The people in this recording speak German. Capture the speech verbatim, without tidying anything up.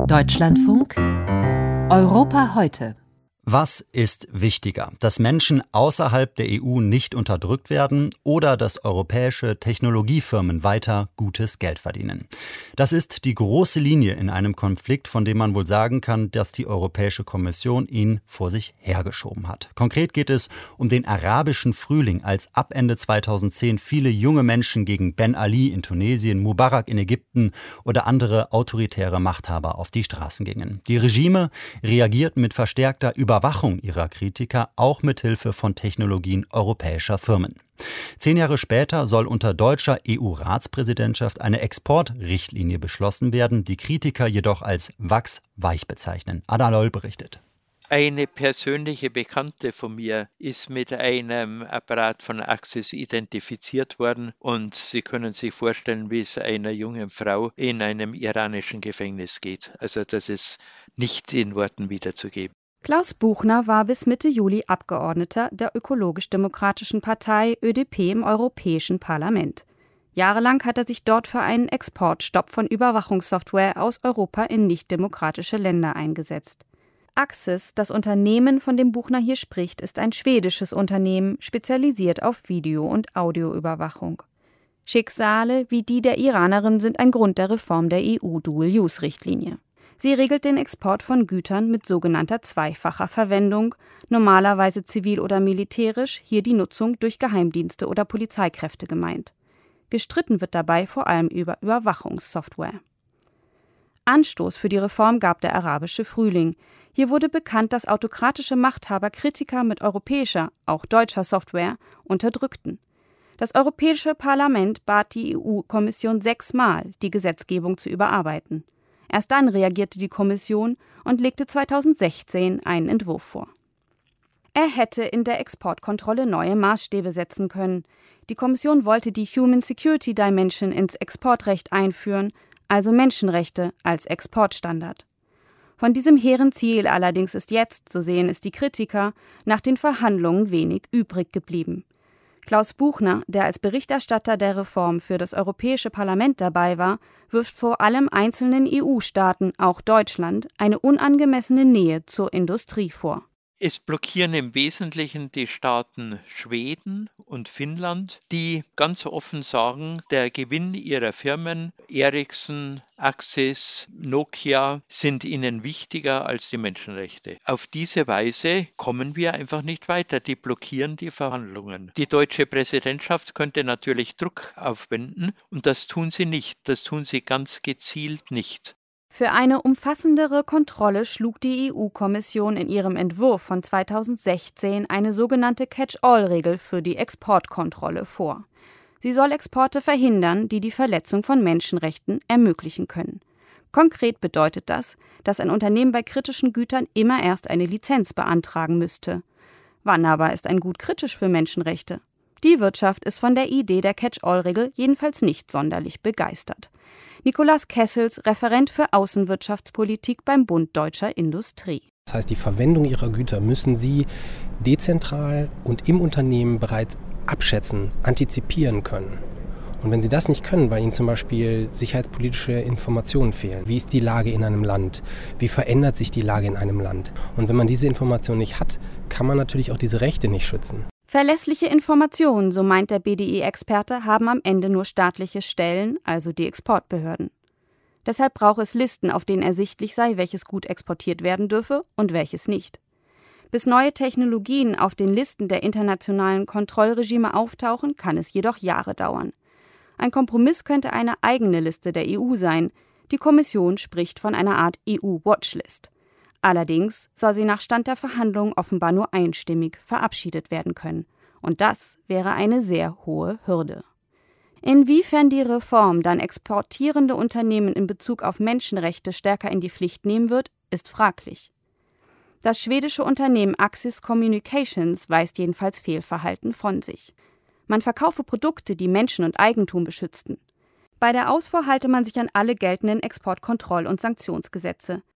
Deutschlandfunk Europa heute. Was ist wichtiger, dass Menschen außerhalb der E U nicht unterdrückt werden oder dass europäische Technologiefirmen weiter gutes Geld verdienen? Das ist die große Linie in einem Konflikt, von dem man wohl sagen kann, dass die Europäische Kommission ihn vor sich hergeschoben hat. Konkret geht es um den arabischen Frühling, als ab Ende zweitausendzehn viele junge Menschen gegen Ben Ali in Tunesien, Mubarak in Ägypten oder andere autoritäre Machthaber auf die Straßen gingen. Die Regime reagierten mit verstärkter Überwachung Überwachung ihrer Kritiker, auch mit Hilfe von Technologien europäischer Firmen. Zehn Jahre später soll unter deutscher E U-Ratspräsidentschaft eine Exportrichtlinie beschlossen werden, die Kritiker jedoch als wachsweich bezeichnen. Ada Loll berichtet. Eine persönliche Bekannte von mir ist mit einem Apparat von Axis identifiziert worden und Sie können sich vorstellen, wie es einer jungen Frau in einem iranischen Gefängnis geht. Also das ist nicht in Worten wiederzugeben. Klaus Buchner war bis Mitte Juli Abgeordneter der Ökologisch-Demokratischen Partei Ö D P im Europäischen Parlament. Jahrelang hat er sich dort für einen Exportstopp von Überwachungssoftware aus Europa in nichtdemokratische Länder eingesetzt. Axis, das Unternehmen, von dem Buchner hier spricht, ist ein schwedisches Unternehmen, spezialisiert auf Video- und Audioüberwachung. Schicksale wie die der Iranerin sind ein Grund der Reform der E U-Dual-Use-Richtlinie. Sie regelt den Export von Gütern mit sogenannter zweifacher Verwendung, normalerweise zivil oder militärisch, hier die Nutzung durch Geheimdienste oder Polizeikräfte gemeint. Gestritten wird dabei vor allem über Überwachungssoftware. Anstoß für die Reform gab der arabische Frühling. Hier wurde bekannt, dass autokratische Machthaber Kritiker mit europäischer, auch deutscher Software unterdrückten. Das Europäische Parlament bat die E U-Kommission sechsmal, die Gesetzgebung zu überarbeiten. Erst dann reagierte die Kommission und legte zweitausendsechzehn einen Entwurf vor. Er hätte in der Exportkontrolle neue Maßstäbe setzen können. Die Kommission wollte die Human Security Dimension ins Exportrecht einführen, also Menschenrechte als Exportstandard. Von diesem hehren Ziel allerdings ist jetzt, so sehen es die Kritiker, nach den Verhandlungen wenig übrig geblieben. Klaus Buchner, der als Berichterstatter der Reform für das Europäische Parlament dabei war, wirft vor allem einzelnen E U-Staaten, auch Deutschland, eine unangemessene Nähe zur Industrie vor. Es blockieren im Wesentlichen die Staaten Schweden und Finnland, die ganz offen sagen, der Gewinn ihrer Firmen, Ericsson, Axis, Nokia, sind ihnen wichtiger als die Menschenrechte. Auf diese Weise kommen wir einfach nicht weiter. Die blockieren die Verhandlungen. Die deutsche Präsidentschaft könnte natürlich Druck aufwenden und das tun sie nicht. Das tun sie ganz gezielt nicht. Für eine umfassendere Kontrolle schlug die E U-Kommission in ihrem Entwurf von zweitausendsechzehn eine sogenannte Catch-all-Regel für die Exportkontrolle vor. Sie soll Exporte verhindern, die die Verletzung von Menschenrechten ermöglichen können. Konkret bedeutet das, dass ein Unternehmen bei kritischen Gütern immer erst eine Lizenz beantragen müsste. Wann aber ist ein Gut kritisch für Menschenrechte? Die Wirtschaft ist von der Idee der Catch-all-Regel jedenfalls nicht sonderlich begeistert. Nicolas Kessels, Referent für Außenwirtschaftspolitik beim Bund Deutscher Industrie. Das heißt, die Verwendung ihrer Güter müssen Sie dezentral und im Unternehmen bereits abschätzen, antizipieren können. Und wenn Sie das nicht können, weil Ihnen zum Beispiel sicherheitspolitische Informationen fehlen, wie ist die Lage in einem Land, wie verändert sich die Lage in einem Land? Und wenn man diese Informationen nicht hat, kann man natürlich auch diese Rechte nicht schützen. Verlässliche Informationen, so meint der B D I-Experte, haben am Ende nur staatliche Stellen, also die Exportbehörden. Deshalb braucht es Listen, auf denen ersichtlich sei, welches Gut exportiert werden dürfe und welches nicht. Bis neue Technologien auf den Listen der internationalen Kontrollregime auftauchen, kann es jedoch Jahre dauern. Ein Kompromiss könnte eine eigene Liste der E U sein. Die Kommission spricht von einer Art E U-Watchlist. Allerdings soll sie nach Stand der Verhandlungen offenbar nur einstimmig verabschiedet werden können. Und das wäre eine sehr hohe Hürde. Inwiefern die Reform dann exportierende Unternehmen in Bezug auf Menschenrechte stärker in die Pflicht nehmen wird, ist fraglich. Das schwedische Unternehmen Axis Communications weist jedenfalls Fehlverhalten von sich. Man verkaufe Produkte, die Menschen und Eigentum beschützten. Bei der Ausfuhr halte man sich an alle geltenden Exportkontroll- und Sanktionsgesetze.